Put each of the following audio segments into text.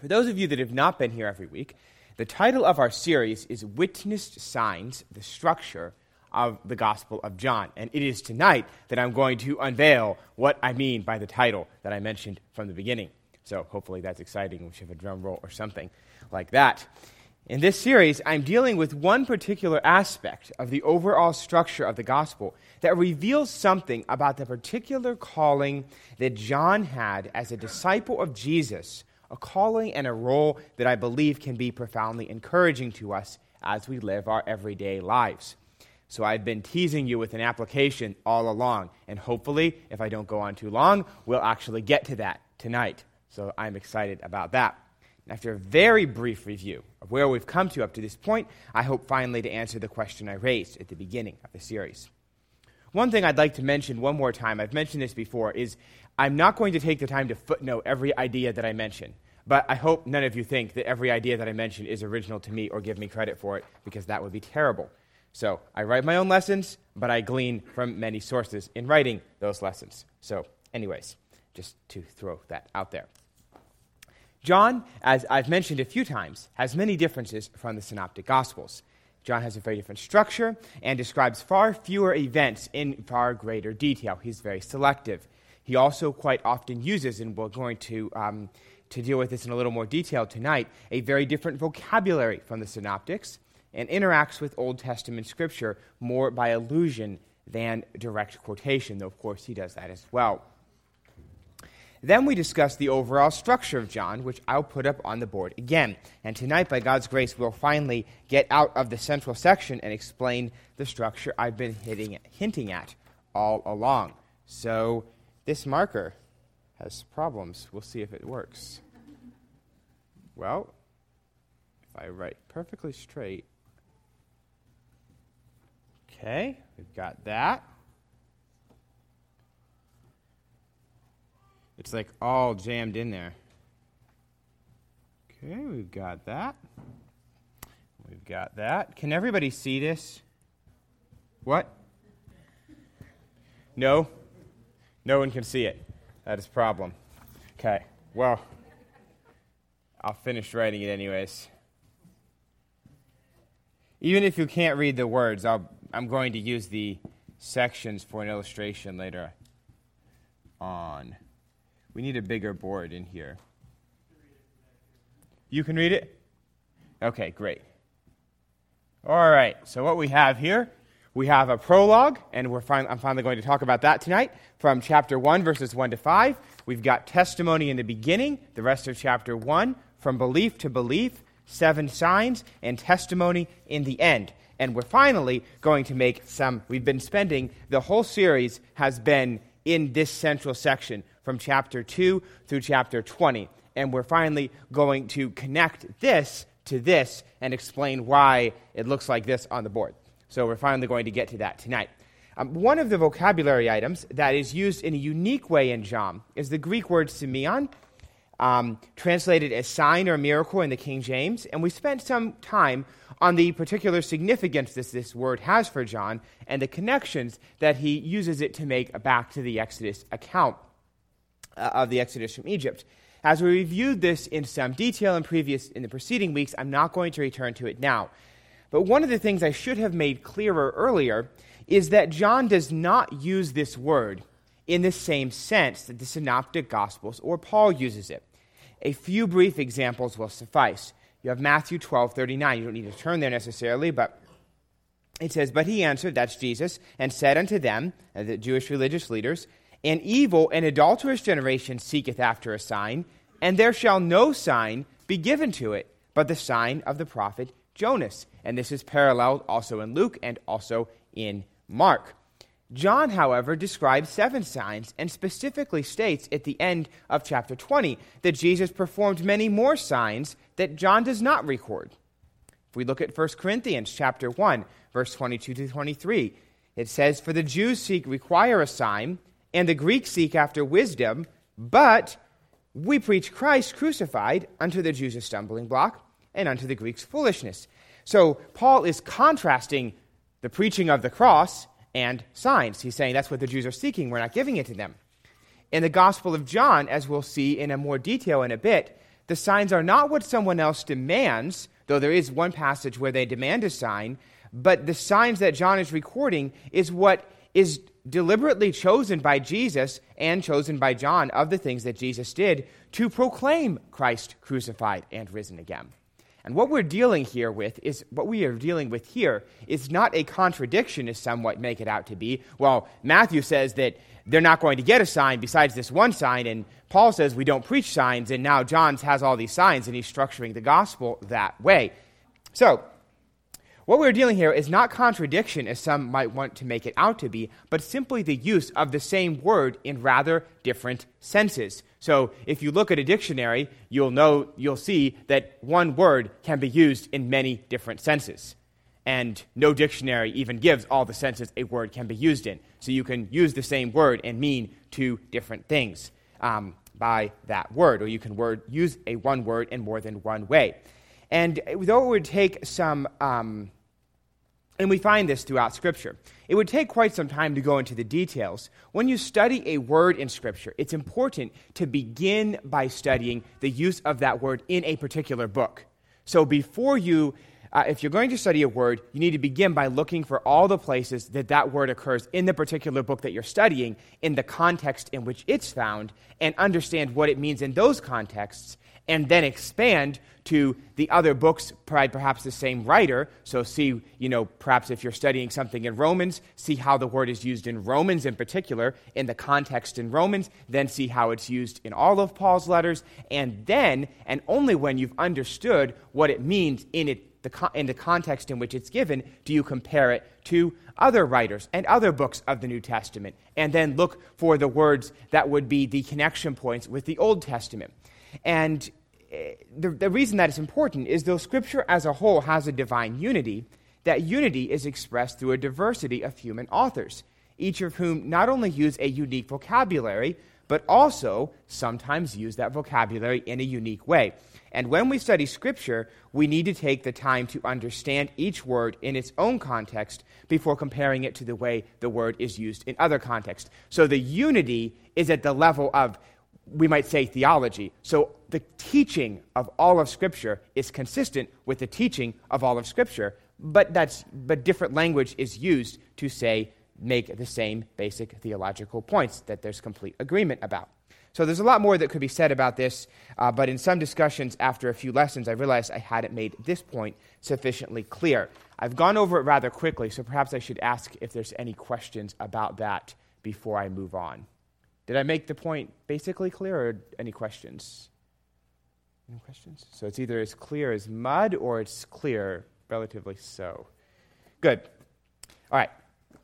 For those of you that have not been here every week, the title of our series is Witnessed Signs, the Structure of the Gospel of John. And it is tonight that I'm going to unveil what I mean by the title that I mentioned from the beginning. So hopefully that's exciting. We should have a drum roll or something like that. In this series, I'm dealing with one particular aspect of the overall structure of the gospel that reveals something about the particular calling that John had as a disciple of Jesus, a calling and a role that I believe can be profoundly encouraging to us as we live our everyday lives. So I've been teasing you with an application all along, and hopefully, if I don't go on too long, we'll actually get to that tonight. So I'm excited about that. After a very brief review of where we've come to up to this point, I hope finally to answer the question I raised at the beginning of the series. One thing I'd like to mention one more time, I've mentioned this before, is I'm not going to take the time to footnote every idea that I mention. But I hope none of you think that every idea that I mention is original to me or give me credit for it, because that would be terrible. So I write my own lessons, but I glean from many sources in writing those lessons. So anyways, just to throw that out there. John, as I've mentioned a few times, has many differences from the Synoptic Gospels. John has a very different structure and describes far fewer events in far greater detail. He's very selective. He also quite often uses, and we're going to deal with this in a little more detail tonight, a very different vocabulary from the Synoptics, and interacts with Old Testament Scripture more by allusion than direct quotation, though of course he does that as well. Then we discuss the overall structure of John, which I'll put up on the board again. And tonight, by God's grace, we'll finally get out of the central section and explain the structure I've been hinting at all along. So this marker has problems. We'll see if it works. Well, if I write perfectly straight. Okay, we've got that. It's like all jammed in there. Okay, we've got that. We've got that. Can everybody see this? What? No? No one can see it. That is a problem. Okay, well, I'll finish writing it anyways. Even if you can't read the words, I'm going to use the sections for an illustration later on. We need a bigger board in here. You can read it? Okay, great. All right, so what we have here, we have a prologue, and I'm finally going to talk about that tonight, from chapter 1, verses 1 to 5. We've got testimony in the beginning, the rest of chapter 1, from belief to belief, 7 signs, and testimony in the end. And we're finally going to make the whole series has been in this central section, from chapter 2 through chapter 20. And we're finally going to connect this to this and explain why it looks like this on the board. So we're finally going to get to that tonight. One of the vocabulary items that is used in a unique way in John is the Greek word semeion, translated as sign or miracle in the King James. And we spent some time on the particular significance that this word has for John and the connections that he uses it to make back to the Exodus account of the Exodus from Egypt. As we reviewed this in some detail in the preceding weeks, I'm not going to return to it now. But one of the things I should have made clearer earlier is that John does not use this word in the same sense that the Synoptic Gospels or Paul uses it. A few brief examples will suffice. You have Matthew 12:39. You don't need to turn there necessarily, but it says, "But he answered," that's Jesus, "and said unto them," the Jewish religious leaders, "An evil and adulterous generation seeketh after a sign, and there shall no sign be given to it, but the sign of the prophet Jonas." And this is paralleled also in Luke and also in Mark. John, however, describes 7 signs and specifically states at the end of chapter 20 that Jesus performed many more signs that John does not record. If we look at 1 Corinthians chapter 1, verse 22 to 23, it says, "For the Jews require a sign, and the Greeks seek after wisdom, but we preach Christ crucified, unto the Jews a stumbling block, and unto the Greeks foolishness." So Paul is contrasting the preaching of the cross and signs. He's saying that's what the Jews are seeking. We're not giving it to them. In the Gospel of John, as we'll see in a more detail in a bit, the signs are not what someone else demands, though there is one passage where they demand a sign, but the signs that John is recording is what is deliberately chosen by Jesus and chosen by John of the things that Jesus did to proclaim Christ crucified and risen again. And what we are dealing with here is not a contradiction, as some might make it out to be. Well, Matthew says that they're not going to get a sign besides this one sign, and Paul says we don't preach signs, and now John has all these signs, and he's structuring the gospel that way. So, what we're dealing here is not contradiction, as some might want to make it out to be, but simply the use of the same word in rather different senses. So if you look at a dictionary, you'll see that one word can be used in many different senses. And no dictionary even gives all the senses a word can be used in. So you can use the same word and mean two different things by that word, or you can use one word in more than one way. And though it would take some, and we find this throughout Scripture, it would take quite some time to go into the details. When you study a word in Scripture, it's important to begin by studying the use of that word in a particular book. So before if you're going to study a word, you need to begin by looking for all the places that word occurs in the particular book that you're studying, in the context in which it's found, and understand what it means in those contexts, and then expand to the other books by perhaps the same writer. So see, perhaps if you're studying something in Romans, see how the word is used in Romans in particular, in the context in Romans, then see how it's used in all of Paul's letters, and then, and only when you've understood what it means in the context in which it's given, do you compare it to other writers and other books of the New Testament, and then look for the words that would be the connection points with the Old Testament. And the reason that is important is though Scripture as a whole has a divine unity, that unity is expressed through a diversity of human authors, each of whom not only use a unique vocabulary, but also sometimes use that vocabulary in a unique way. And when we study Scripture, we need to take the time to understand each word in its own context before comparing it to the way the word is used in other contexts. So the unity is at the level of, we might say, theology. So the teaching of all of Scripture is consistent with the teaching of all of Scripture, but different language is used to make the same basic theological points that there's complete agreement about. So there's a lot more that could be said about this, but in some discussions after a few lessons, I realized I hadn't made this point sufficiently clear. I've gone over it rather quickly, so perhaps I should ask if there's any questions about that before I move on. Did I make the point basically clear, or any questions? Any questions? So it's either as clear as mud, or it's clear, relatively so. Good. All right.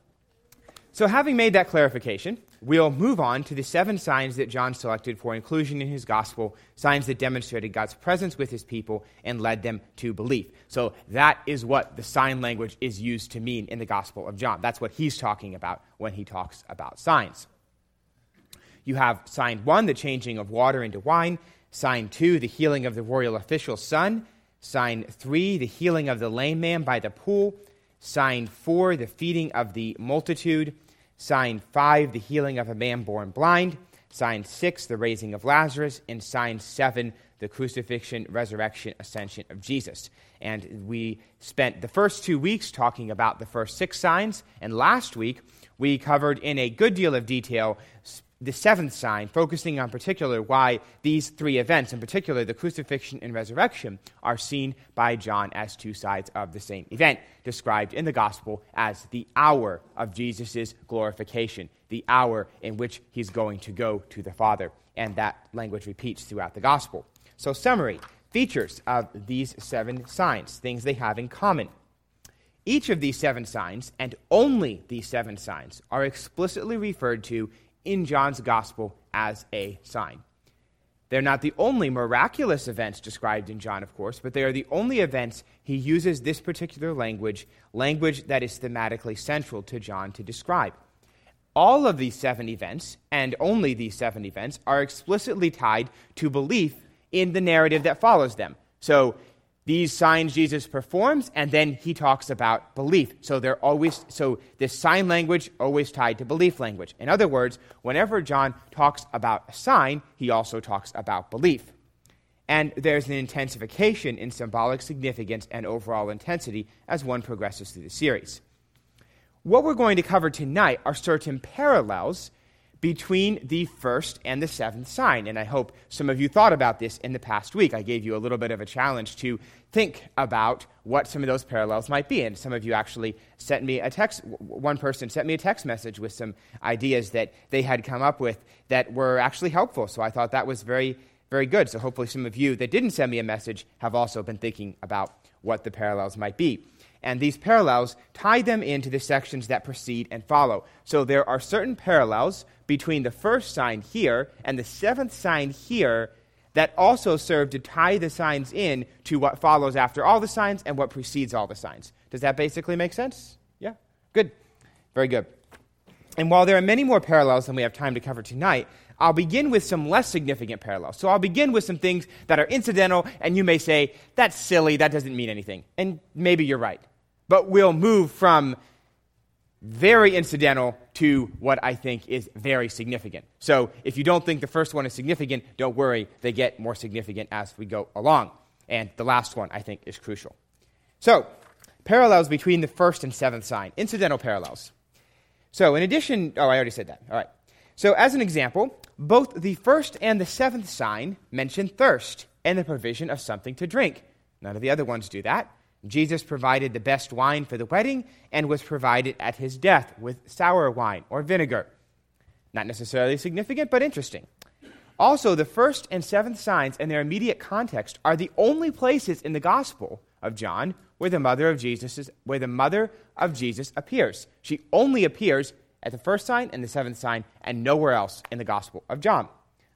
So having made that clarification, we'll move on to the 7 signs that John selected for inclusion in his gospel, signs that demonstrated God's presence with his people and led them to belief. So that is what the sign language is used to mean in the Gospel of John. That's what he's talking about when he talks about signs. You have sign 1, the changing of water into wine. Sign 2, the healing of the royal official's son. Sign 3, the healing of the lame man by the pool. Sign 4, the feeding of the multitude. Sign 5, the healing of a man born blind. Sign 6, the raising of Lazarus. And sign 7, the crucifixion, resurrection, ascension of Jesus. And we spent the first 2 weeks talking about the first 6 signs. And last week, we covered in a good deal of detail the 7th sign, focusing on particular why these 3 events, in particular the crucifixion and resurrection, are seen by John as 2 sides of the same event, described in the gospel as the hour of Jesus' glorification, the hour in which he's going to go to the Father. And that language repeats throughout the gospel. So summary, features of these 7 signs, things they have in common. Each of these 7 signs, and only these 7 signs, are explicitly referred to in John's gospel as a sign. They're not the only miraculous events described in John, of course, but they are the only events he uses this particular language that is thematically central to John to describe. All of these 7 events, and only these 7 events, are explicitly tied to belief in the narrative that follows them. So these signs Jesus performs, and then he talks about belief. So this sign language always tied to belief language. In other words, whenever John talks about a sign, he also talks about belief. and there's an intensification in symbolic significance and overall intensity as one progresses through the series. What we're going to cover tonight are certain parallels between the first and the seventh sign, and I hope some of you thought about this in the past week. I gave you a little bit of a challenge to think about what some of those parallels might be, and some of you actually sent me a text. One person sent me a text message with some ideas that they had come up with that were actually helpful, so I thought that was very, very good. So hopefully some of you that didn't send me a message have also been thinking about what the parallels might be. And these parallels tie them into the sections that precede and follow. So there are certain parallels between the first sign here and the seventh sign here that also serve to tie the signs in to what follows after all the signs and what precedes all the signs. Does that basically make sense? Yeah? Good. Very good. And while there are many more parallels than we have time to cover tonight, I'll begin with some less significant parallels. So I'll begin with some things that are incidental, and you may say, that's silly, that doesn't mean anything. And maybe you're right. But we'll move from very incidental to what I think is very significant. So if you don't think the first one is significant, don't worry, they get more significant as we go along. And the last one, I think, is crucial. So, parallels between the first and seventh sign, incidental parallels. So in addition, I already said that. All right. So as an example, both the first and the seventh sign mention thirst and the provision of something to drink. None of the other ones do that. Jesus provided the best wine for the wedding and was provided at his death with sour wine or vinegar. Not necessarily significant, but interesting. Also, the first and seventh signs and their immediate context are the only places in the Gospel of John where the mother of Jesus appears. She only appears at the first sign and the seventh sign and nowhere else in the Gospel of John.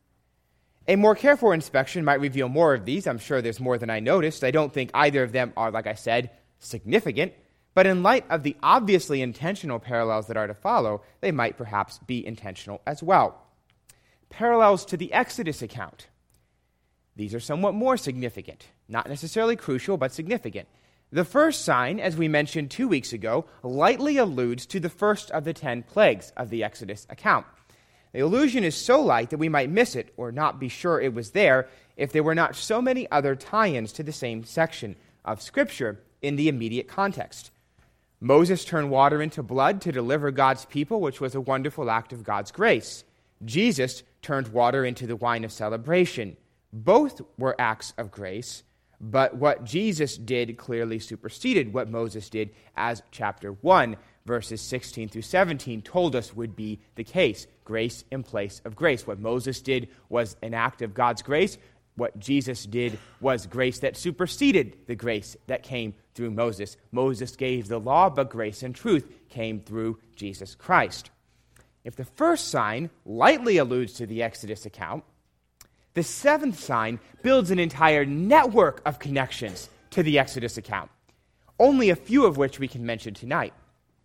A more careful inspection might reveal more of these. I'm sure there's more than I noticed. I don't think either of them are, like I said, significant. But in light of the obviously intentional parallels that are to follow, they might perhaps be intentional as well. Parallels to the Exodus account. These are somewhat more significant. Not necessarily crucial, but significant. The first sign, as we mentioned 2 weeks ago, lightly alludes to the first of the 10 plagues of the Exodus account. The allusion is so light that we might miss it or not be sure it was there if there were not so many other tie-ins to the same section of Scripture in the immediate context. Moses turned water into blood to deliver God's people, which was a wonderful act of God's grace. Jesus turned water into the wine of celebration. Both were acts of grace, but what Jesus did clearly superseded what Moses did, as chapter 1, verses 16 through 17 told us would be the case. Grace in place of grace. What Moses did was an act of God's grace. What Jesus did was grace that superseded the grace that came through Moses. Moses gave the law, but grace and truth came through Jesus Christ. If the first sign lightly alludes to the Exodus account, the seventh sign builds an entire network of connections to the Exodus account, only a few of which we can mention tonight.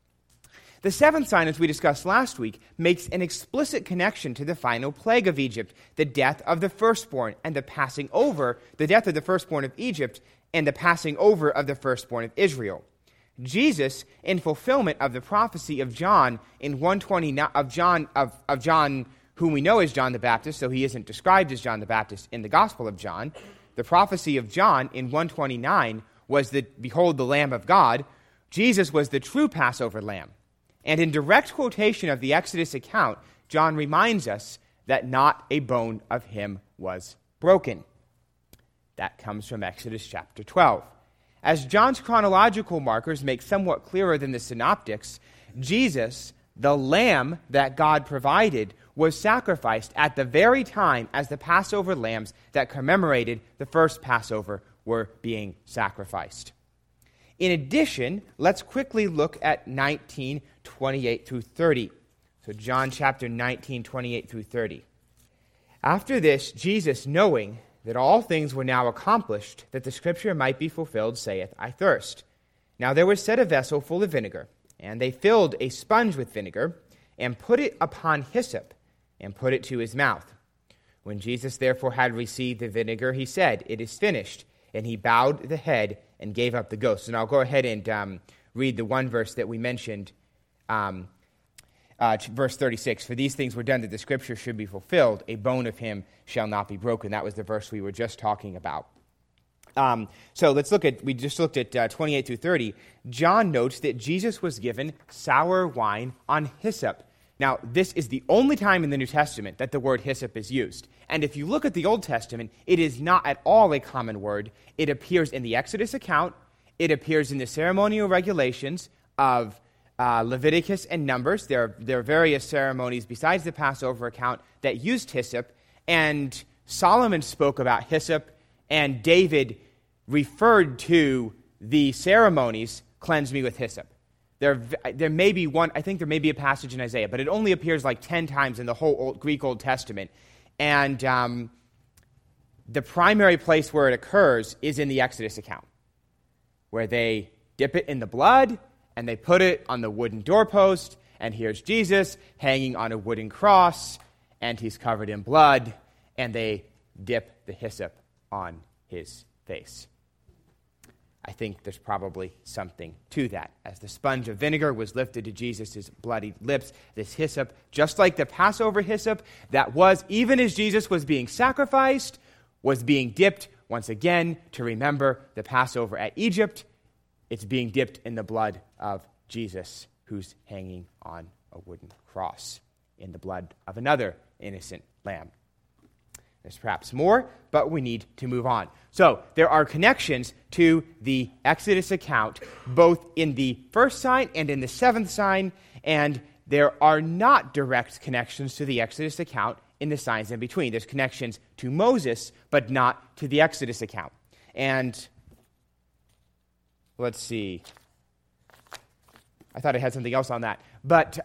The seventh sign, as we discussed last week, makes an explicit connection to the final plague of Egypt, the death of the firstborn and the passing over, the death of the firstborn of Egypt and the passing over of the firstborn of Israel. Jesus, in fulfillment of the prophecy of John in 129 of John, whom we know as John the Baptist, so he isn't described as John the Baptist in the Gospel of John. The prophecy of John in 129 was that, behold, the Lamb of God. Jesus was the true Passover lamb. And in direct quotation of the Exodus account, John reminds us that not a bone of him was broken. That comes from Exodus chapter 12. As John's chronological markers make somewhat clearer than the synoptics, Jesus, the lamb that God provided, was sacrificed at the very time as the Passover lambs that commemorated the first Passover were being sacrificed. In addition, let's quickly look at 19:28 through 30. So John chapter 19:28 through 30. After this, Jesus, knowing that all things were now accomplished, that the scripture might be fulfilled, saith, I thirst. Now there was set a vessel full of vinegar, and they filled a sponge with vinegar, and put it upon hyssop, and put it to his mouth. When Jesus therefore had received the vinegar, he said, It is finished. And he bowed the head and gave up the ghost. And I'll go ahead and read the one verse that we mentioned Verse 36, for these things were done that the scripture should be fulfilled. A bone of him shall not be broken. That was the verse we were just talking about. So we just looked at 28 through 30. John notes that Jesus was given sour wine on hyssop. Now, this is the only time in the New Testament that the word hyssop is used. And if you look at the Old Testament, it is not at all a common word. It appears in the Exodus account. It appears in the ceremonial regulations of Leviticus and Numbers. There are various ceremonies besides the Passover account that used hyssop. And Solomon spoke about hyssop, and David referred to the ceremonies, cleanse me with hyssop. There may be one, I think there may be a passage in Isaiah, but it only appears like 10 times in the whole Greek Old Testament. And the primary place where it occurs is in the Exodus account, where they dip it in the blood, and they put it on the wooden doorpost, and here's Jesus hanging on a wooden cross, and he's covered in blood, and they dip the hyssop on his face. I think there's probably something to that. As the sponge of vinegar was lifted to Jesus' bloody lips, this hyssop, just like the Passover hyssop, that was, even as Jesus was being sacrificed, was being dipped once again to remember the Passover at Egypt. It's being dipped in the blood of Jesus, who's hanging on a wooden cross, in the blood of another innocent lamb. There's perhaps more, but we need to move on. So there are connections to the Exodus account, both in the first sign and in the seventh sign, and there are not direct connections to the Exodus account in the signs in between. There's connections to Moses, but not to the Exodus account. And let's see. I thought I had something else on that. But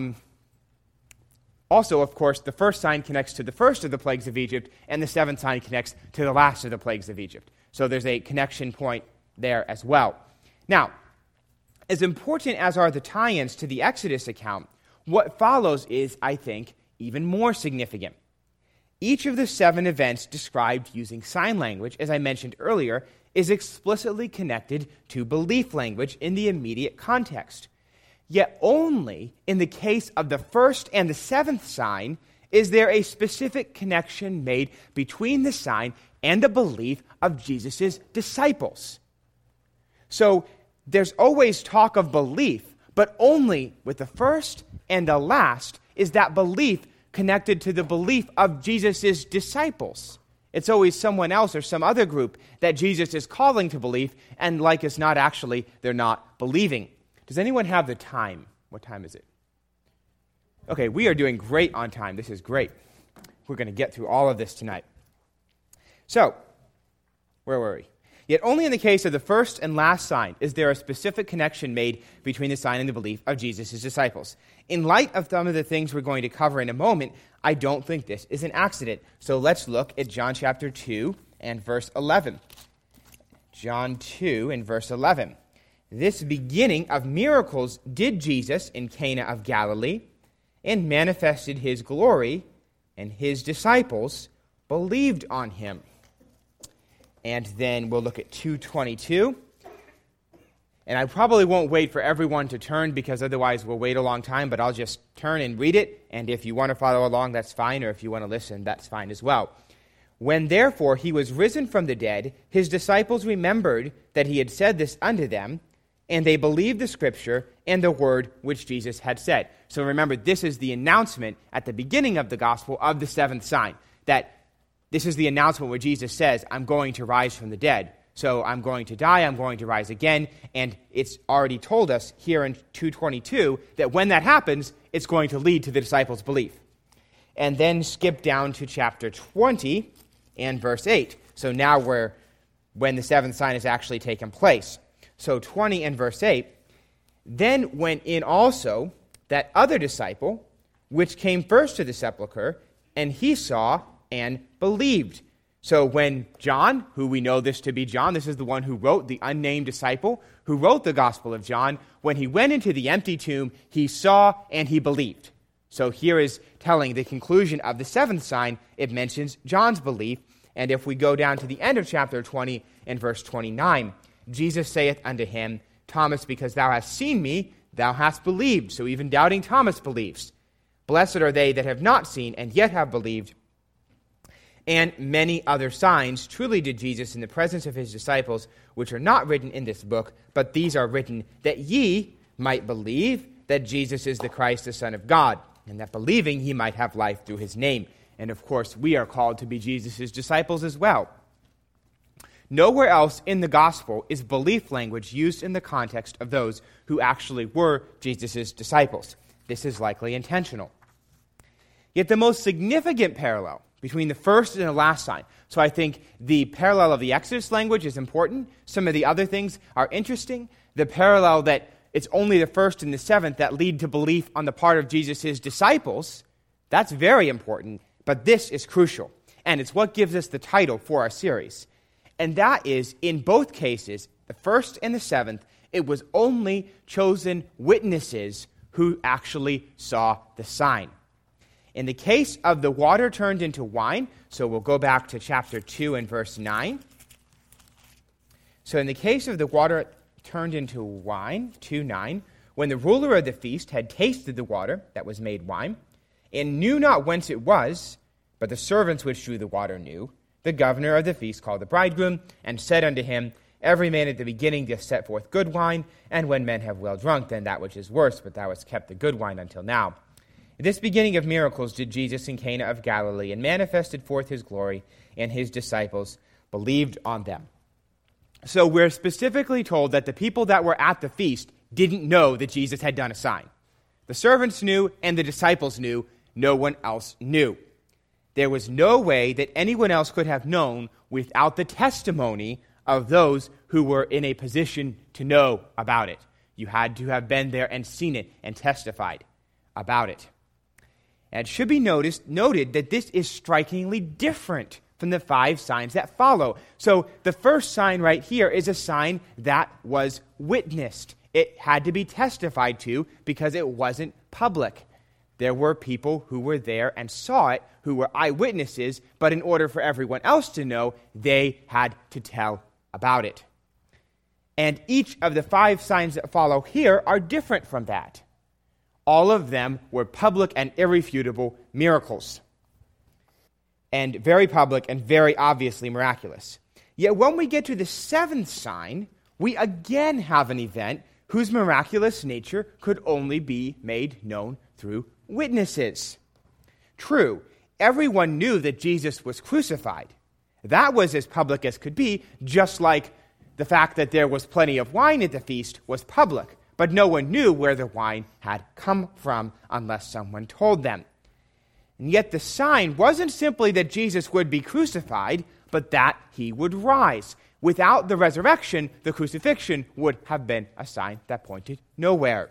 also, of course, the first sign connects to the first of the plagues of Egypt, and the seventh sign connects to the last of the plagues of Egypt. So there's a connection point there as well. Now, as important as are the tie-ins to the Exodus account, what follows is, I think, even more significant. Each of the 7 events described using sign language, as I mentioned earlier, is explicitly connected to belief language in the immediate context. Yet only in the case of the first and the seventh sign is there a specific connection made between the sign and the belief of Jesus' disciples. So there's always talk of belief, but only with the first and the last is that belief connected to the belief of Jesus' disciples. It's always someone else or some other group that Jesus is calling to belief, and like as not, actually, they're not believing. Does anyone have the time? What time is it? Okay, we are doing great on time. This is great. We're going to get through all of this tonight. So, where were we? Yet only in the case of the first and last sign is there a specific connection made between the sign and the belief of Jesus' disciples. In light of some of the things we're going to cover in a moment, I don't think this is an accident. So let's look at John chapter 2 and verse 11. John 2 and verse 11. This beginning of miracles did Jesus in Cana of Galilee, and manifested his glory, and his disciples believed on him. And then we'll look at 2:22. And I probably won't wait for everyone to turn, because otherwise we'll wait a long time, but I'll just turn and read it, and if you want to follow along, that's fine, or if you want to listen, that's fine as well. When therefore he was risen from the dead, his disciples remembered that he had said this unto them, and they believed the scripture and the word which Jesus had said. So remember, this is the announcement at the beginning of the gospel of the seventh sign, that this is the announcement where Jesus says, I'm going to rise from the dead. So I'm going to die, I'm going to rise again, and it's already told us here in 2:22 that when that happens, it's going to lead to the disciples' belief. And then skip down to chapter 20 and verse 8. So now we're when the seventh sign has actually taken place. So 20 and verse 8, then went in also that other disciple, which came first to the sepulchre, and he saw and believed. So when John, who we know this to be John, this is the one who wrote, the unnamed disciple, who wrote the Gospel of John, when he went into the empty tomb, he saw and he believed. So here is telling the conclusion of the seventh sign. It mentions John's belief. And if we go down to the end of chapter 20 and verse 29, Jesus saith unto him, Thomas, because thou hast seen me, thou hast believed. So even doubting Thomas believes. Blessed are they that have not seen and yet have believed. And many other signs truly did Jesus in the presence of his disciples, which are not written in this book, but these are written that ye might believe that Jesus is the Christ, the Son of God, and that believing ye might have life through his name. And of course, we are called to be Jesus' disciples as well. Nowhere else in the gospel is belief language used in the context of those who actually were Jesus' disciples. This is likely intentional. Yet the most significant parallel between the first and the last sign, so I think the parallel of the Exodus language is important. Some of the other things are interesting. The parallel that it's only the first and the seventh that lead to belief on the part of Jesus' disciples, that's very important. But this is crucial, and it's what gives us the title for our series. And that is, in both cases, the first and the seventh, it was only chosen witnesses who actually saw the sign. In the case of the water turned into wine, so we'll go back to chapter 2 and verse 9. So in the case of the water turned into wine, 2:9, when the ruler of the feast had tasted the water that was made wine, and knew not whence it was, but the servants which drew the water knew, the governor of the feast called the bridegroom, and said unto him, Every man at the beginning doth set forth good wine, and when men have well drunk, then that which is worse, but thou hast kept the good wine until now. This beginning of miracles did Jesus in Cana of Galilee, and manifested forth his glory, and his disciples believed on them. So we're specifically told that the people that were at the feast didn't know that Jesus had done a sign. The servants knew, and the disciples knew. No one else knew. There was no way that anyone else could have known without the testimony of those who were in a position to know about it. You had to have been there and seen it and testified about it. And it should be noted that this is strikingly different from the 5 signs that follow. So the first sign right here is a sign that was witnessed. It had to be testified to because it wasn't public. There were people who were there and saw it, who were eyewitnesses, but in order for everyone else to know, they had to tell about it. And each of the 5 signs that follow here are different from that. All of them were public and irrefutable miracles, and very public and very obviously miraculous. Yet when we get to the 7th sign, we again have an event whose miraculous nature could only be made known through witnesses. True, everyone knew that Jesus was crucified. That was as public as could be, just like the fact that there was plenty of wine at the feast was public. But no one knew where the wine had come from unless someone told them. And yet the sign wasn't simply that Jesus would be crucified, but that he would rise. Without the resurrection, the crucifixion would have been a sign that pointed nowhere.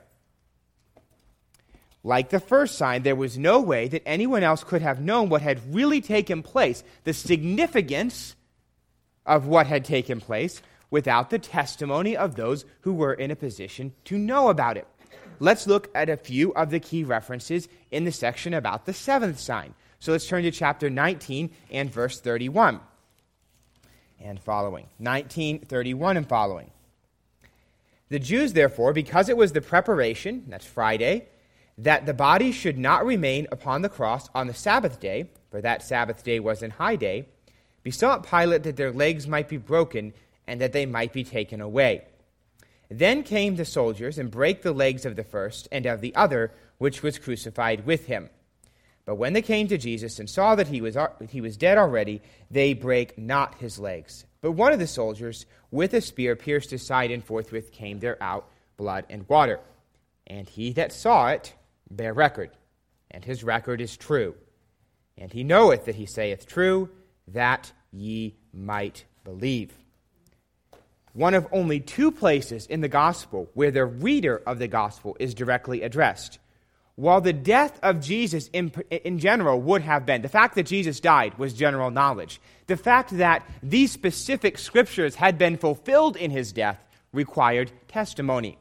Like the first sign, there was no way that anyone else could have known what had really taken place, the significance of what had taken place, without the testimony of those who were in a position to know about it. Let's look at a few of the key references in the section about the 7th sign. So let's turn to chapter 19 and verse 31 and following. 19:31 and following. The Jews, therefore, because it was the preparation, that's Friday, that the body should not remain upon the cross on the Sabbath day, for that Sabbath day was an high day, besought Pilate that their legs might be broken and that they might be taken away. Then came the soldiers and brake the legs of the first and of the other, which was crucified with him. But when they came to Jesus and saw that he was dead already, they brake not his legs. But one of the soldiers with a spear pierced his side, and forthwith came there out blood and water. And he that saw it bare record, and his record is true. And he knoweth that he saith true, that ye might believe. One of only 2 places in the gospel where the reader of the gospel is directly addressed. While the death of Jesus in general would have been, the fact that Jesus died was general knowledge. The fact that these specific scriptures had been fulfilled in his death required testimony.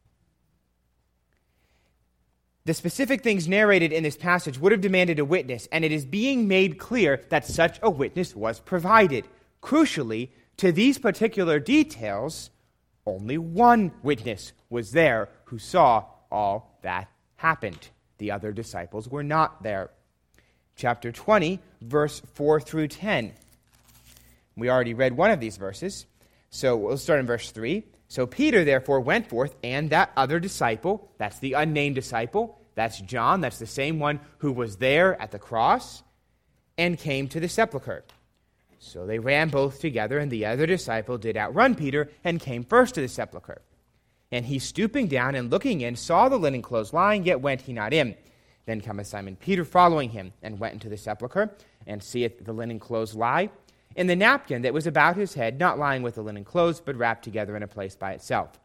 The specific things narrated in this passage would have demanded a witness, and it is being made clear that such a witness was provided. Crucially, to these particular details, only one witness was there who saw all that happened. The other disciples were not there. Chapter 20, verse 4 through 10. We already read one of these verses, so we'll start in verse 3. So Peter therefore went forth, and that other disciple, that's the unnamed disciple, that's John, that's the same one who was there at the cross, and came to the sepulchre. So they ran both together, and the other disciple did outrun Peter, and came first to the sepulchre. And he, stooping down and looking in, saw the linen clothes lying, yet went he not in. Then cometh Simon Peter following him, and went into the sepulchre, and seeth the linen clothes lie, and the napkin that was about his head, not lying with the linen clothes, but wrapped together in a place by itself.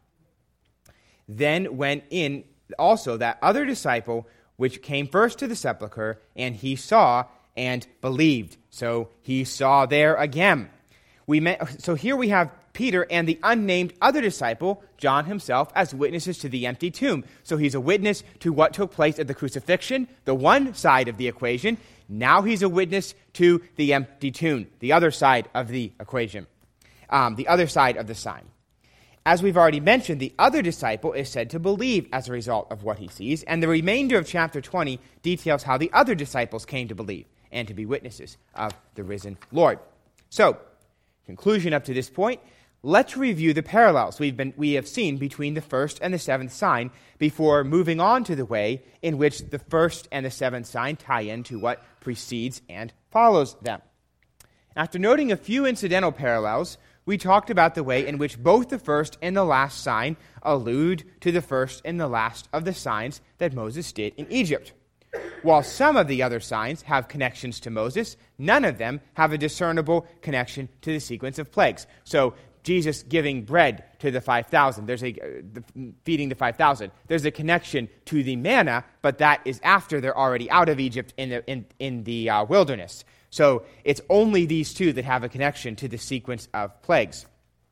Then went in also that other disciple, which came first to the sepulchre, and he saw and believed. So he saw there again. So here we have Peter and the unnamed other disciple, John himself, as witnesses to the empty tomb. So he's a witness to what took place at the crucifixion, the one side of the equation. Now he's a witness to the empty tomb, the other side of the equation, the other side of the sign. As we've already mentioned, the other disciple is said to believe as a result of what he sees, and the remainder of chapter 20 details how the other disciples came to believe and to be witnesses of the risen Lord. So, conclusion up to this point, let's review the parallels we have seen between the first and the seventh sign before moving on to the way in which the first and the seventh sign tie into what precedes and follows them. After noting a few incidental parallels, we talked about the way in which both the first and the last sign allude to the first and the last of the signs that Moses did in Egypt. While some of the other signs have connections to Moses, none of them have a discernible connection to the sequence of plagues. So Jesus giving bread to the 5,000, feeding the 5,000. There's a connection to the manna, but that is after they're already out of Egypt in the wilderness. So it's only these two that have a connection to the sequence of plagues.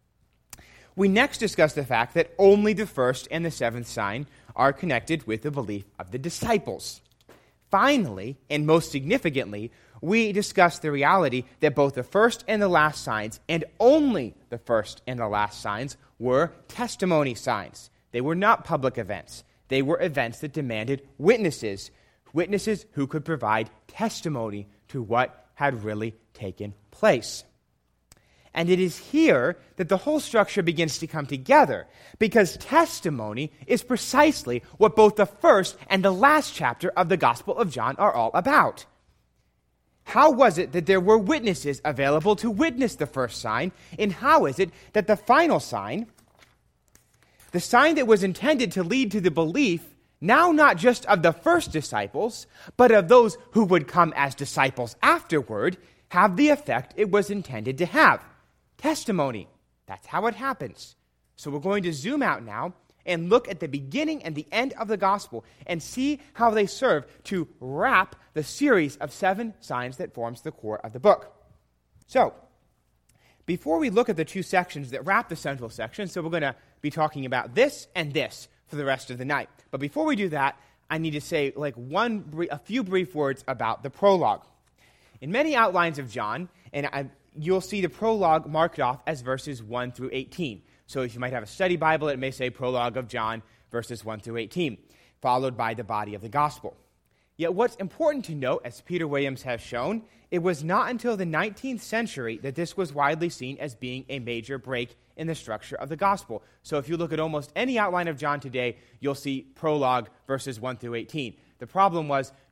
We next discuss the fact that only the first and the seventh sign are connected with the belief of the disciples. Finally, and most significantly, we discuss the reality that both the first and the last signs, and only the first and the last signs, were testimony signs. They were not public events. They were events that demanded witnesses who could provide testimony to what had really taken place. And it is here that the whole structure begins to come together, because testimony is precisely what both the first and the last chapter of the Gospel of John are all about. How was it that there were witnesses available to witness the first sign, and how is it that the final sign, the sign that was intended to lead to the belief, now not just of the first disciples, but of those who would come as disciples afterward, have the effect it was intended to have? Testimony. That's how it happens. So we're going to zoom out now and look at the beginning and the end of the gospel and see how they serve to wrap the series of 7 signs that forms the core of the book. So, before we look at the 2 sections that wrap the central section, so we're going to be talking about this and this for the rest of the night. But before we do that, I need to say a few brief words about the prologue. In many outlines of John, you'll see the prologue marked off as verses 1 through 18. So if you might have a study Bible, it may say prologue of John, verses 1 through 18, followed by the body of the gospel. Yet what's important to note, as Peter Williams has shown, it was not until the 19th century that this was widely seen as being a major break in the structure of the gospel. So if you look at almost any outline of John today, you'll see prologue, verses 1 through 18. The problem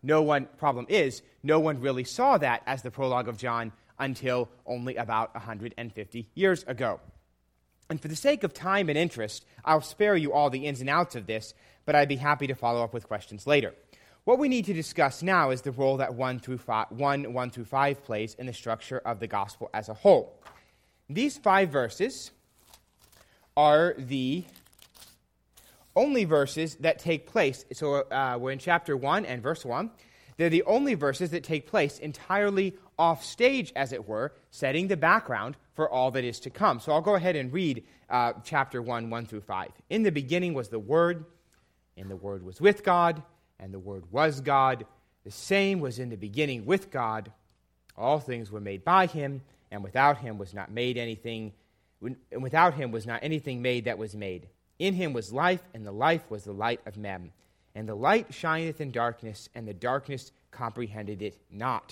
is, no one really saw that as the prologue of John until only about 150 years ago. And for the sake of time and interest, I'll spare you all the ins and outs of this, but I'd be happy to follow up with questions later. What we need to discuss now is the role that 1 through 5 plays in the structure of the gospel as a whole. These 5 verses are the only verses that take place. So we're in chapter 1 and verse 1. They're the only verses that take place entirely off stage, as it were, setting the background for all that is to come. So I'll go ahead and read chapter 1, 1 through 5. In the beginning was the Word, and the Word was with God, and the Word was God. The same was in the beginning with God. All things were made by him, and without him was not anything made that was made. In him was life, and the life was the light of men. And the light shineth in darkness, and the darkness comprehended it not.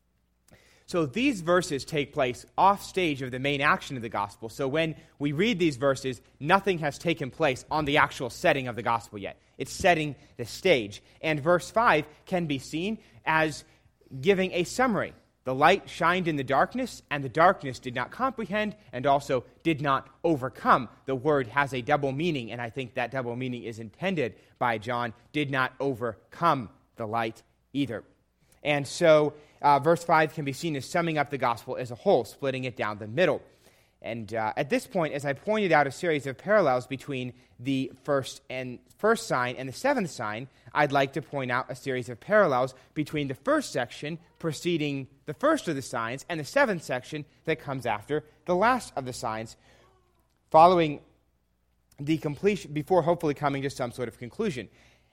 So these verses take place off stage of the main action of the gospel. So when we read these verses, nothing has taken place on the actual setting of the gospel yet. It's setting the stage. And verse 5 can be seen as giving a summary. The light shined in the darkness, and the darkness did not comprehend and also did not overcome. The word has a double meaning, and I think that double meaning is intended by John. Did not overcome the light either. And so verse 5 can be seen as summing up the gospel as a whole, splitting it down the middle. And at this point, as I pointed out a series of parallels between the first sign and the seventh sign, I'd like to point out a series of parallels between the first section preceding the first of the signs and the seventh section that comes after the last of the signs, following the completion, before hopefully coming to some sort of conclusion.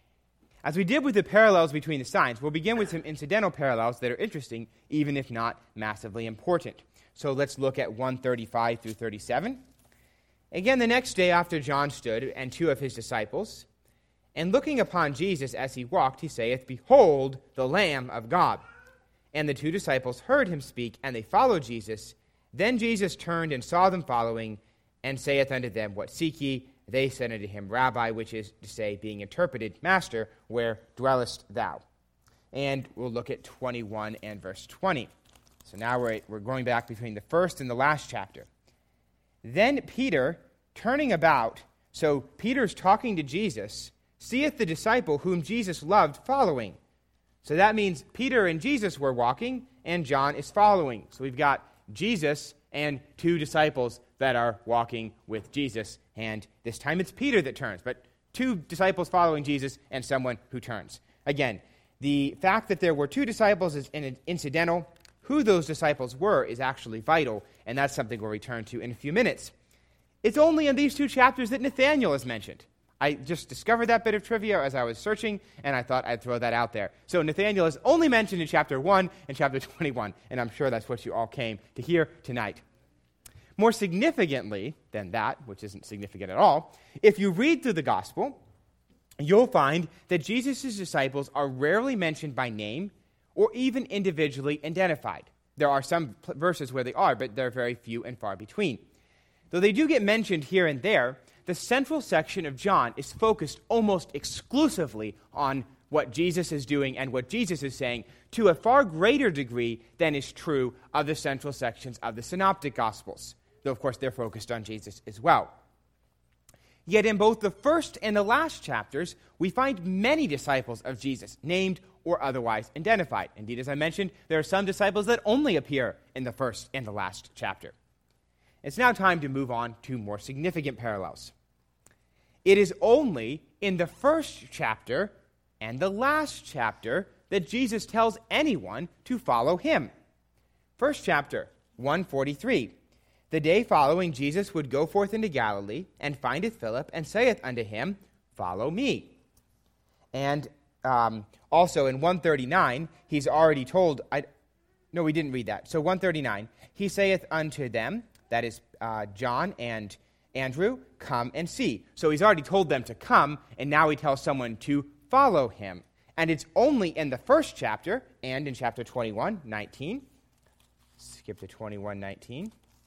As we did with the parallels between the signs, we'll begin with some incidental parallels that are interesting, even if not massively important. So let's look at 1:35 through 37. Again, the next day after John stood, and two of his disciples, and looking upon Jesus as he walked, he saith, Behold, the Lamb of God. And the two disciples heard him speak, and they followed Jesus. Then Jesus turned and saw them following, and saith unto them, What seek ye? They said unto him, Rabbi, which is to say, being interpreted, Master, where dwellest thou? And we'll look at 21 and verse 20. So now we're going back between the first and the last chapter. Then Peter, turning about, so Peter's talking to Jesus, seeth the disciple whom Jesus loved following. So that means Peter and Jesus were walking, and John is following. So we've got Jesus and two disciples that are walking with Jesus. And this time it's Peter that turns, but two disciples following Jesus and someone who turns. Again, the fact that there were two disciples is incidental. Who those disciples were is actually vital, and that's something we'll return to in a few minutes. It's only in these two chapters that Nathanael is mentioned. I just discovered that bit of trivia as I was searching, and I thought I'd throw that out there. So Nathanael is only mentioned in chapter 1 and chapter 21, and I'm sure that's what you all came to hear tonight. More significantly than that, which isn't significant at all, if you read through the gospel, you'll find that Jesus' disciples are rarely mentioned by name or even individually identified. There are some verses where they are, but they're very few and far between. Though they do get mentioned here and there, the central section of John is focused almost exclusively on what Jesus is doing and what Jesus is saying to a far greater degree than is true of the central sections of the Synoptic Gospels. Though, of course, they're focused on Jesus as well. Yet in both the first and the last chapters, we find many disciples of Jesus, named or otherwise identified. Indeed, as I mentioned, there are some disciples that only appear in the first and the last chapter. It's now time to move on to more significant parallels. It is only in the first chapter and the last chapter that Jesus tells anyone to follow him. First chapter, 1:43. The day following, Jesus would go forth into Galilee, and findeth Philip, and saith unto him, Follow me. And also in 139, he's already told, no, we didn't read that. So 139, he saith unto them, that is John and Andrew, come and see. So he's already told them to come, and now he tells someone to follow him. And it's only in the first chapter and in chapter 21:19. Skip to 21:19.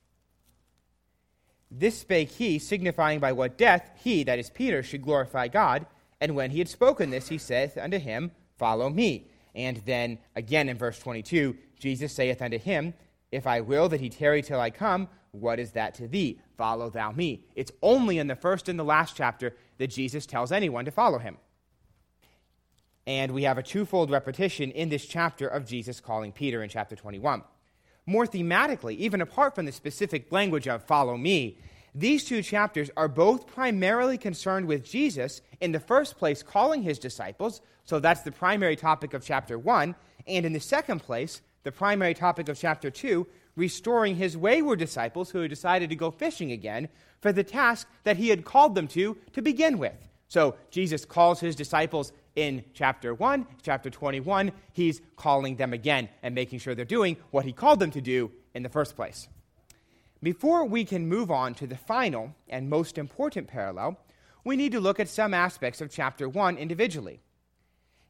This spake he, signifying by what death he, that is Peter, should glorify God. And when he had spoken this, he saith unto him, Follow me. And then again in verse 22, Jesus saith unto him, If I will that he tarry till I come, what is that to thee? Follow thou me. It's only in the first and the last chapter that Jesus tells anyone to follow him. And we have a twofold repetition in this chapter of Jesus calling Peter in chapter 21. More thematically, even apart from the specific language of follow me, these two chapters are both primarily concerned with Jesus, in the first place calling his disciples, so that's the primary topic of chapter 1, and in the second place, the primary topic of chapter 2, restoring his wayward disciples who had decided to go fishing again for the task that he had called them to begin with. So Jesus calls his disciples in chapter 1, chapter 21, he's calling them again and making sure they're doing what he called them to do in the first place. Before we can move on to the final and most important parallel, we need to look at some aspects of chapter 1 individually.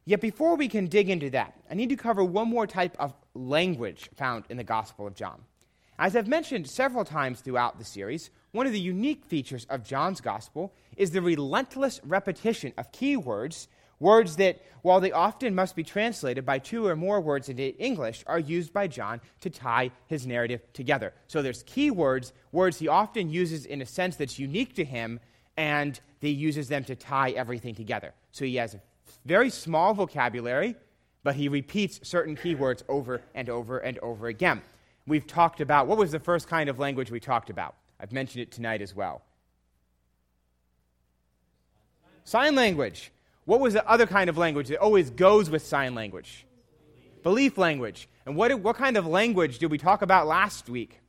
Yet before we can dig into that, I need to cover one more type of language found in the Gospel of John. As I've mentioned several times throughout the series, one of the unique features of John's Gospel is the relentless repetition of key words, words that, while they often must be translated by two or more words into English, are used by John to tie his narrative together. So there's key words, words he often uses in a sense that's unique to him, and he uses them to tie everything together. So he has a very small vocabulary, but he repeats certain key words over and over and over again. We've talked about, what was the first kind of language we talked about? I've mentioned it tonight as well. Sign language. What was the other kind of language that always goes with sign language? Belief language. And what kind of language did we talk about last week?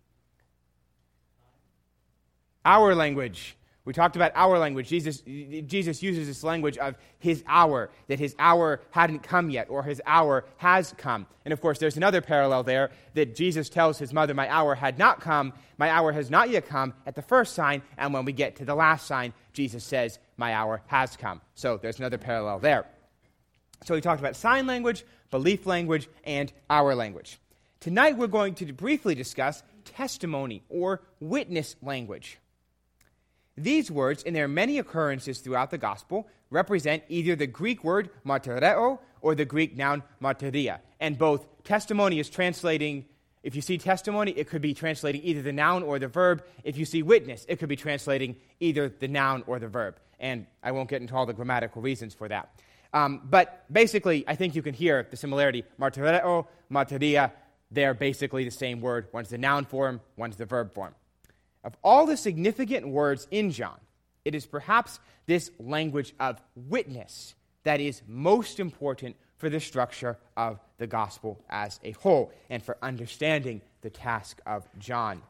Our language. We talked about our language. Jesus uses this language of his hour, that his hour hadn't come yet, or his hour has come. And of course, there's another parallel there, that Jesus tells his mother, my hour had not come, my hour has not yet come, at the first sign, and when we get to the last sign, Jesus says, my hour has come. So there's another parallel there. So we talked about sign language, belief language, and our language. Tonight we're going to briefly discuss testimony or witness language. These words, in their many occurrences throughout the gospel, represent either the Greek word martyreo or the Greek noun martyria. And both testimony is translating, if you see testimony, it could be translating either the noun or the verb. If you see witness, it could be translating either the noun or the verb. And I won't get into all the grammatical reasons for that. But basically, I think you can hear the similarity. Martyreo, martyria, they're basically the same word. One's the noun form, one's the verb form. Of all the significant words in John, it is perhaps this language of witness that is most important for the structure of the gospel as a whole and for understanding the task of John.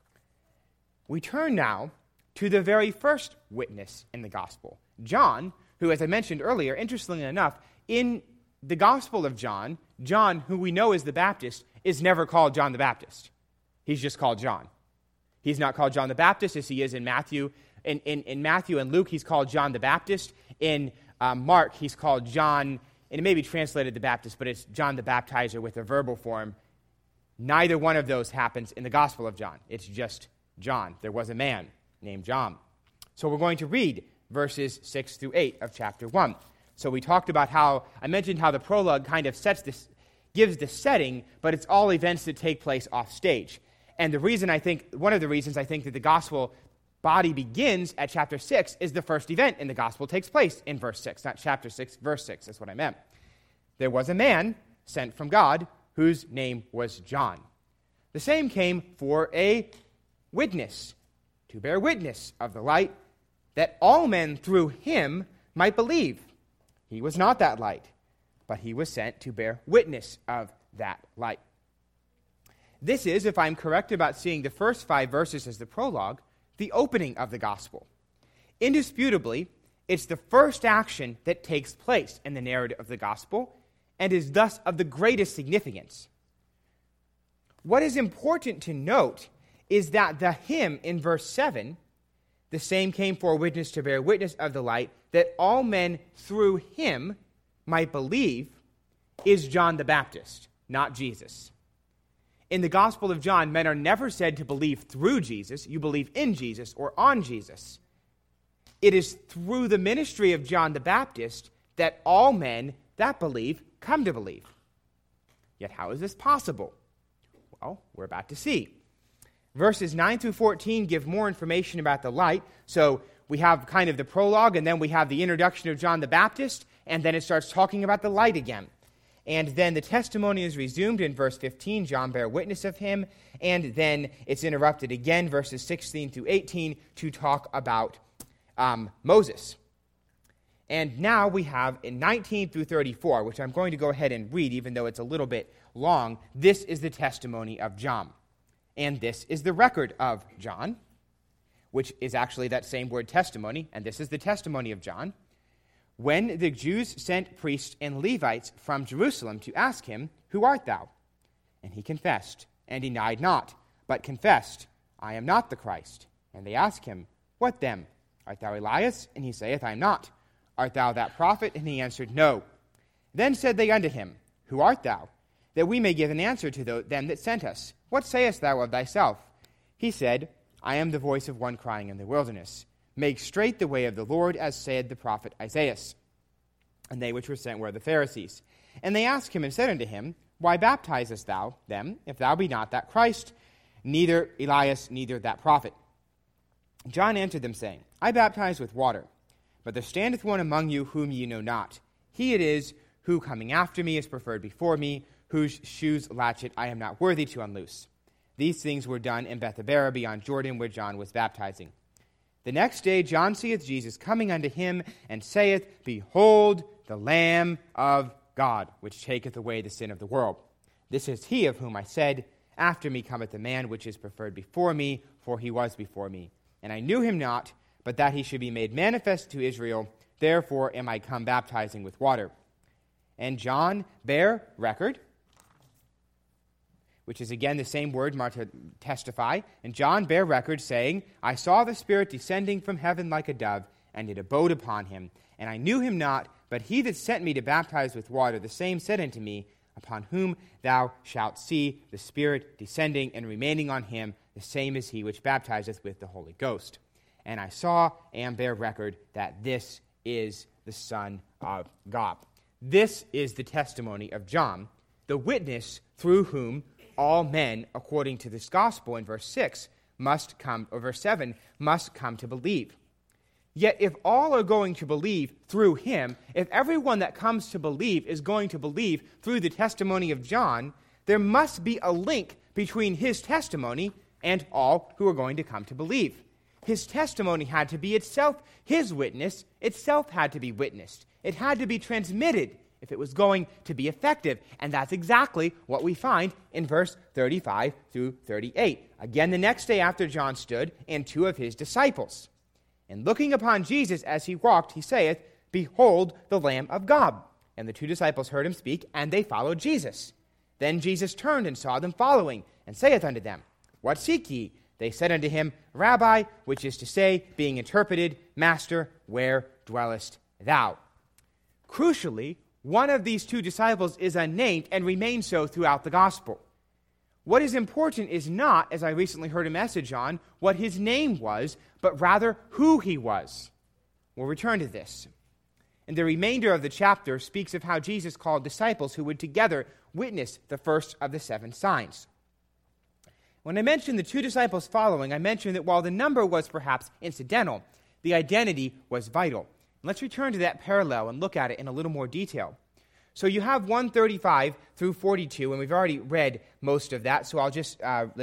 We turn now to the very first witness in the gospel, John, who, as I mentioned earlier, interestingly enough, in the Gospel of John, John, who we know is the Baptist, is never called John the Baptist. He's just called John. He's not called John the Baptist as he is in Matthew. In Matthew and Luke, he's called John the Baptist. In Mark, he's called John, and it may be translated the Baptist, but it's John the Baptizer with a verbal form. Neither one of those happens in the Gospel of John. It's just John. There was a man named John. So we're going to read verses 6 through 8 of chapter 1. So we talked about how, I mentioned how the prologue kind of gives the setting, but it's all events that take place off stage. And one of the reasons I think that the gospel body begins at chapter 6 is the first event in the gospel takes place in verse 6, not chapter 6, verse 6, that's what I meant. There was a man sent from God whose name was John. The same came for a witness, to bear witness of the light, that all men through him might believe. He was not that light, but he was sent to bear witness of that light. This is, if I'm correct about seeing the first 5 verses as the prologue, the opening of the gospel. Indisputably, it's the first action that takes place in the narrative of the gospel and is thus of the greatest significance. What is important to note is that the hymn in verse 7, the same came for a witness to bear witness of the light, that all men through him might believe, is John the Baptist, not Jesus. In the Gospel of John, men are never said to believe through Jesus. You believe in Jesus or on Jesus. It is through the ministry of John the Baptist that all men that believe come to believe. Yet how is this possible? Well, we're about to see. Verses 9 through 14 give more information about the light. So we have kind of the prologue, and then we have the introduction of John the Baptist, and then it starts talking about the light again. And then the testimony is resumed in verse 15, John bare witness of him, and then it's interrupted again, verses 16 through 18, to talk about Moses. And now we have in 19 through 34, which I'm going to go ahead and read, even though it's a little bit long. This is the testimony of John. And this is the record of John, which is actually that same word testimony, and this is the testimony of John. When the Jews sent priests and Levites from Jerusalem to ask him, "Who art thou?" And he confessed, and denied not, but confessed, "I am not the Christ." And they asked him, "What then? Art thou Elias?" And he saith, "I am not." "Art thou that prophet?" And he answered, "No." Then said they unto him, Who art thou? That we may give an answer to them that sent us. What sayest thou of thyself? He said, I am the voice of one crying in the wilderness. Make straight the way of the Lord, as said the prophet Isaiah. And they which were sent were the Pharisees. And they asked him and said unto him, Why baptizest thou them, if thou be not that Christ, neither Elias, neither that prophet? John answered them, saying, I baptize with water, but there standeth one among you whom ye know not. He it is who coming after me is preferred before me, whose shoes latchet I am not worthy to unloose. These things were done in Bethabara beyond Jordan, where John was baptizing. The next day John seeth Jesus coming unto him, and saith, Behold the Lamb of God, which taketh away the sin of the world. This is he of whom I said, After me cometh the man which is preferred before me, for he was before me. And I knew him not, but that he should be made manifest to Israel. Therefore am I come baptizing with water. And John bare record, which is again the same word marked to testify. And John bare record, saying, I saw the Spirit descending from heaven like a dove, and it abode upon him. And I knew him not, but he that sent me to baptize with water, the same said unto me, Upon whom thou shalt see the Spirit descending and remaining on him, the same is he which baptizeth with the Holy Ghost. And I saw and bear record that this is the Son of God. This is the testimony of John, the witness through whom all men, according to this gospel in verse 6, must come, or verse 7, must come to believe. Yet if all are going to believe through him, if everyone that comes to believe is going to believe through the testimony of John, there must be a link between his testimony and all who are going to come to believe. His testimony had to be itself his witness, itself had to be witnessed. It had to be transmitted if it was going to be effective. And that's exactly what we find in verse 35 through 38. Again, the next day after John stood, and two of his disciples. And looking upon Jesus as he walked, he saith, Behold the Lamb of God. And the two disciples heard him speak, and they followed Jesus. Then Jesus turned and saw them following, and saith unto them, What seek ye? They said unto him, Rabbi, which is to say, being interpreted, Master, where dwellest thou? Crucially, one of these two disciples is unnamed and remains so throughout the gospel. What is important is not, as I recently heard a message on, what his name was, but rather who he was. We'll return to this. And the remainder of the chapter speaks of how Jesus called disciples who would together witness the first of the 7 signs. When I mentioned the two disciples following, I mentioned that while the number was perhaps incidental, the identity was vital. Let's return to that parallel and look at it in a little more detail. So you have 135 through 42, and we've already read most of that, so I'll just,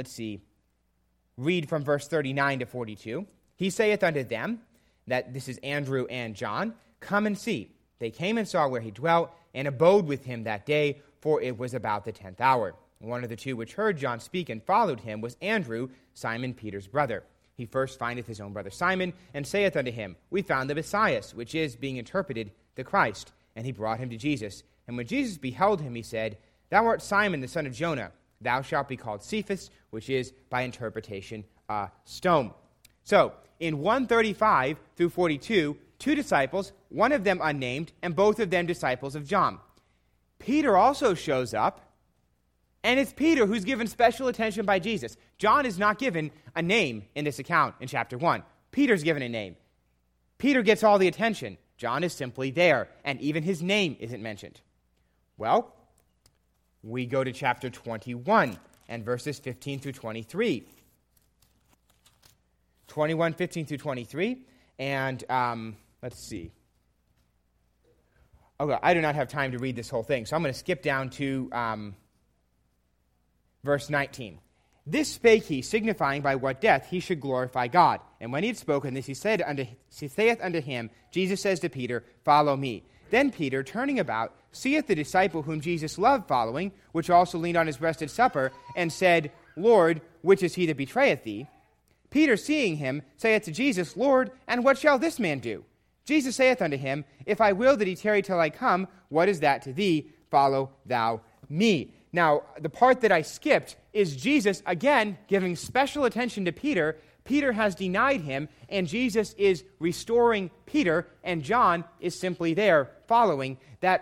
read from verse 39 to 42. He saith unto them, that this is Andrew and John, Come and see. They came and saw where he dwelt, and abode with him that day, for it was about the 10th hour. One of the two which heard John speak and followed him was Andrew, Simon Peter's brother. He first findeth his own brother Simon, and saith unto him, We found the Messiah, which is, being interpreted, the Christ. And he brought him to Jesus. And when Jesus beheld him, he said, Thou art Simon, the son of Jonah. Thou shalt be called Cephas, which is, by interpretation, a stone. So, in 135 through 42, two disciples, one of them unnamed, and both of them disciples of John. Peter also shows up, and it's Peter who's given special attention by Jesus. John is not given a name in this account in chapter 1. Peter's given a name. Peter gets all the attention. John is simply there, and even his name isn't mentioned. Well, we go to chapter 21 and verses 15 through 23. 21, 15 through 23, and let's see. Okay, I do not have time to read this whole thing, so I'm going to skip down to verse 19. This spake he, signifying by what death he should glorify God. And when he had spoken this, he saith unto him, Jesus says to Peter, Follow me. Then Peter, turning about, seeth the disciple whom Jesus loved following, which also leaned on his breast at supper, and said, Lord, which is he that betrayeth thee? Peter, seeing him, saith to Jesus, Lord, and what shall this man do? Jesus saith unto him, If I will that he tarry till I come, what is that to thee? Follow thou me. Now, the part that I skipped is Jesus, again, giving special attention to Peter. Peter has denied him, and Jesus is restoring Peter, and John is simply there following. That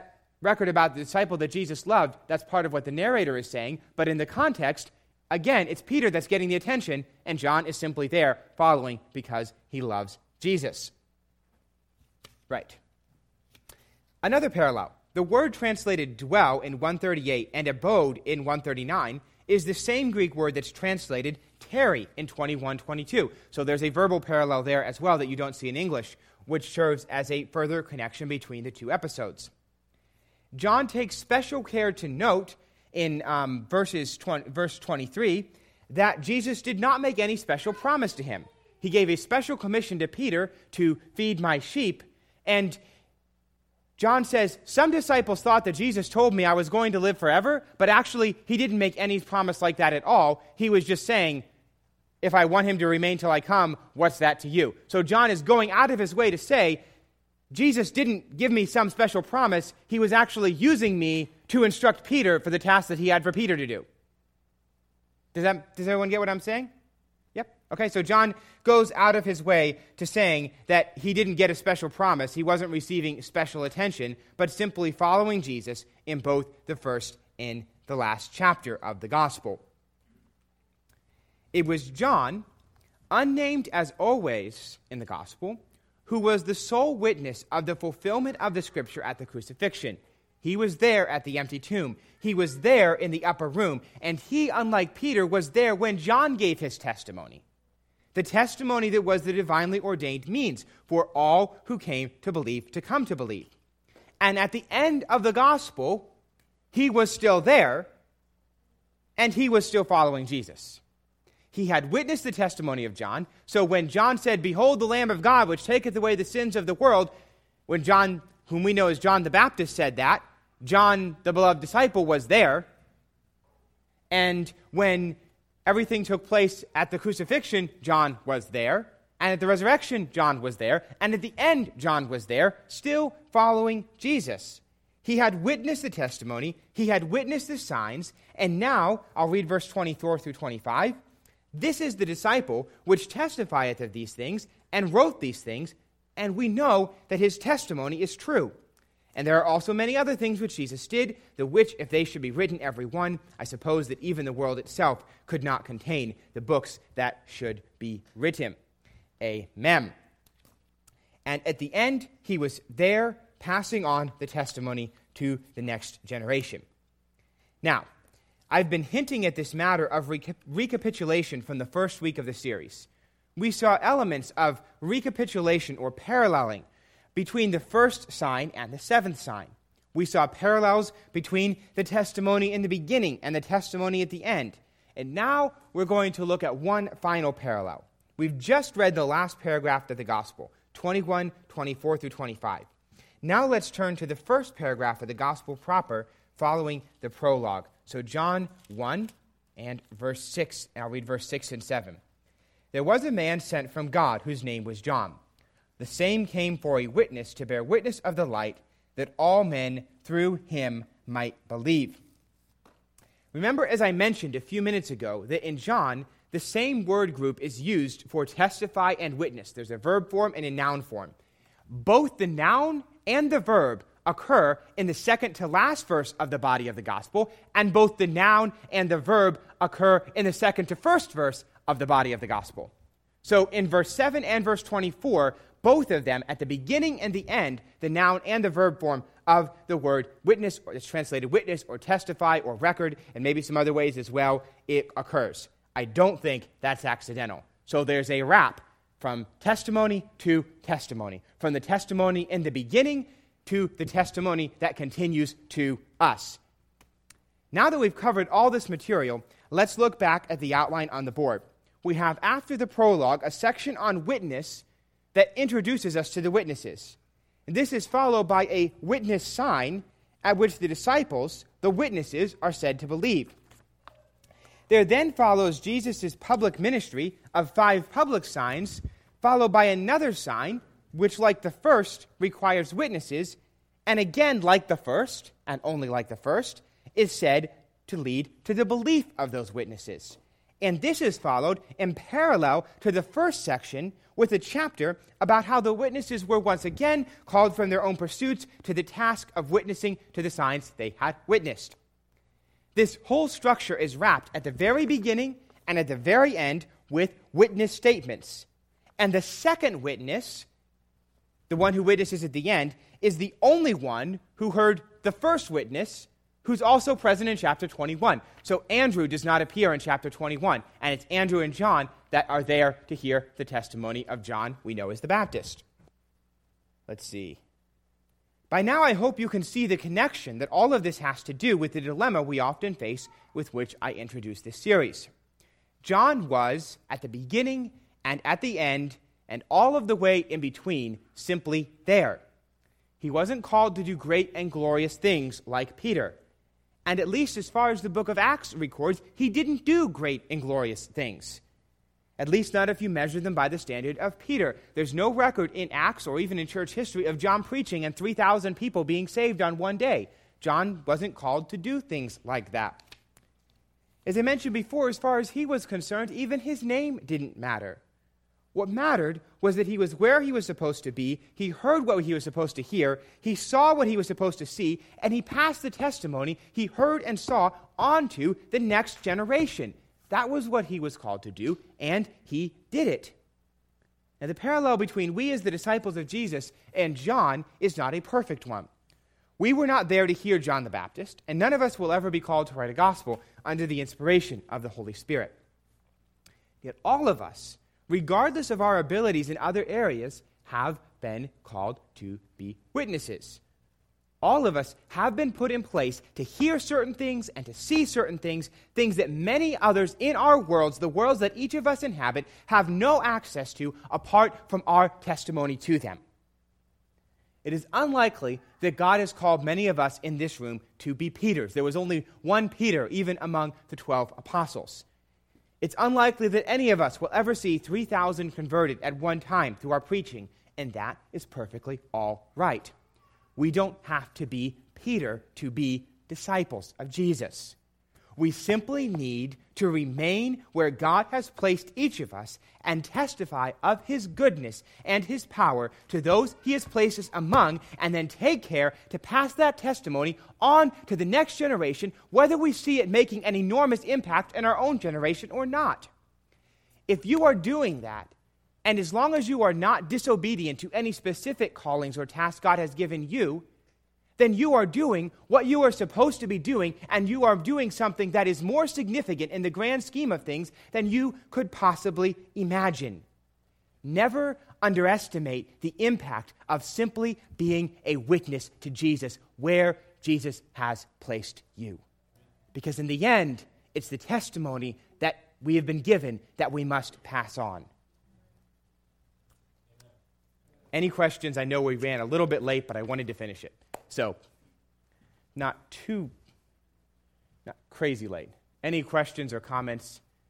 record about the disciple that Jesus loved. That's part of what the narrator is saying. But in the context, again, it's Peter that's getting the attention, and John is simply there following because he loves Jesus. Right. Another parallel. The word translated dwell in 138 and abode in 139 is the same Greek word that's translated tarry in 21:22. So there's a verbal parallel there as well that you don't see in English, which serves as a further connection between the two episodes. John takes special care to note in verse 23 that Jesus did not make any special promise to him. He gave a special commission to Peter to feed my sheep, and John says, some disciples thought that Jesus told me I was going to live forever, but actually he didn't make any promise like that at all. He was just saying, if I want him to remain till I come, what's that to you? So John is going out of his way to say, Jesus didn't give me some special promise. He was actually using me to instruct Peter for the task that he had for Peter to do. Does everyone get what I'm saying? Yep. Okay, so John goes out of his way to saying that he didn't get a special promise. He wasn't receiving special attention, but simply following Jesus in both the first and the last chapter of the gospel. It was John, unnamed as always in the gospel, who was the sole witness of the fulfillment of the scripture at the crucifixion. He was there at the empty tomb. He was there in the upper room. And he, unlike Peter, was there when John gave his testimony. The testimony that was the divinely ordained means for all who came to believe to come to believe. And at the end of the gospel, he was still there, and he was still following Jesus. He had witnessed the testimony of John, so when John said, "Behold the Lamb of God, which taketh away the sins of the world," when John, whom we know as John the Baptist, said that, John, the beloved disciple, was there. And when everything took place at the crucifixion, John was there. And at the resurrection, John was there. And at the end, John was there, still following Jesus. He had witnessed the testimony. He had witnessed the signs. And now, I'll read verse 24 through 25. This is the disciple which testifieth of these things, and wrote these things, and we know that his testimony is true. And there are also many other things which Jesus did, the which, if they should be written every one, I suppose that even the world itself could not contain the books that should be written. Amen. And at the end, he was there passing on the testimony to the next generation. Now, I've been hinting at this matter of recapitulation from the first week of the series. We saw elements of recapitulation or paralleling between the first sign and the seventh sign. We saw parallels between the testimony in the beginning and the testimony at the end. And now we're going to look at one final parallel. We've just read the last paragraph of the gospel, 21, 24 through 25. Now let's turn to the first paragraph of the gospel proper following the prologue. So John 1 and verse 6, and I'll read verse 6 and 7. There was a man sent from God whose name was John. The same came for a witness to bear witness of the light, that all men through him might believe. Remember, as I mentioned a few minutes ago, that in John, the same word group is used for testify and witness. There's a verb form and a noun form. Both the noun and the verb occur in the second to last verse of the body of the gospel, and both the noun and the verb occur in the second to first verse of the body of the gospel. So in verse 7 and verse 24, both of them, at the beginning and the end, the noun and the verb form of the word witness, or it's translated witness or testify or record, and maybe some other ways as well, it occurs. I don't think that's accidental. So there's a wrap from testimony to testimony, from the testimony in the beginning to the testimony that continues to us. Now that we've covered all this material, let's look back at the outline on the board. We have, after the prologue, a section on witness that introduces us to the witnesses. And this is followed by a witness sign at which the disciples, the witnesses, are said to believe. There then follows Jesus' public ministry of 5 public signs, followed by another sign, which, like the first, requires witnesses, and again, like the first, and only like the first, is said to lead to the belief of those witnesses. And this is followed in parallel to the first section, with a chapter about how the witnesses were once again called from their own pursuits to the task of witnessing to the signs they had witnessed. This whole structure is wrapped at the very beginning and at the very end with witness statements. And the second witness, the one who witnesses at the end, is the only one who heard the first witness, who's also present in chapter 21. So Andrew does not appear in chapter 21, and it's Andrew and John that are there to hear the testimony of John we know as the Baptist. Let's see. By now I hope you can see the connection that all of this has to do with the dilemma we often face with which I introduced this series. John was, at the beginning and at the end, and all of the way in between, simply there. He wasn't called to do great and glorious things like Peter. And at least as far as the book of Acts records, he didn't do great and glorious things. At least not if you measure them by the standard of Peter. There's no record in Acts or even in church history of John preaching and 3,000 people being saved on one day. John wasn't called to do things like that. As I mentioned before, as far as he was concerned, even his name didn't matter. What mattered was that he was where he was supposed to be, he heard what he was supposed to hear, he saw what he was supposed to see, and he passed the testimony he heard and saw on to the next generation. That was what he was called to do, and he did it. Now, the parallel between we as the disciples of Jesus and John is not a perfect one. We were not there to hear John the Baptist, and none of us will ever be called to write a gospel under the inspiration of the Holy Spirit. Yet all of us, regardless of our abilities in other areas, have been called to be witnesses. All of us have been put in place to hear certain things and to see certain things, things that many others in our worlds, the worlds that each of us inhabit, have no access to apart from our testimony to them. It is unlikely that God has called many of us in this room to be Peters. There was only one Peter, even among the 12 apostles. It's unlikely that any of us will ever see 3,000 converted at one time through our preaching, and that is perfectly all right. We don't have to be Peter to be disciples of Jesus. We simply need to remain where God has placed each of us and testify of his goodness and his power to those he has placed us among, and then take care to pass that testimony on to the next generation, whether we see it making an enormous impact in our own generation or not. If you are doing that, and as long as you are not disobedient to any specific callings or tasks God has given you, then you are doing what you are supposed to be doing, and you are doing something that is more significant in the grand scheme of things than you could possibly imagine. Never underestimate the impact of simply being a witness to Jesus where Jesus has placed you. Because in the end, it's the testimony that we have been given that we must pass on. Any questions? I know we ran a little bit late, but I wanted to finish it. So, not crazy late. Any questions or comments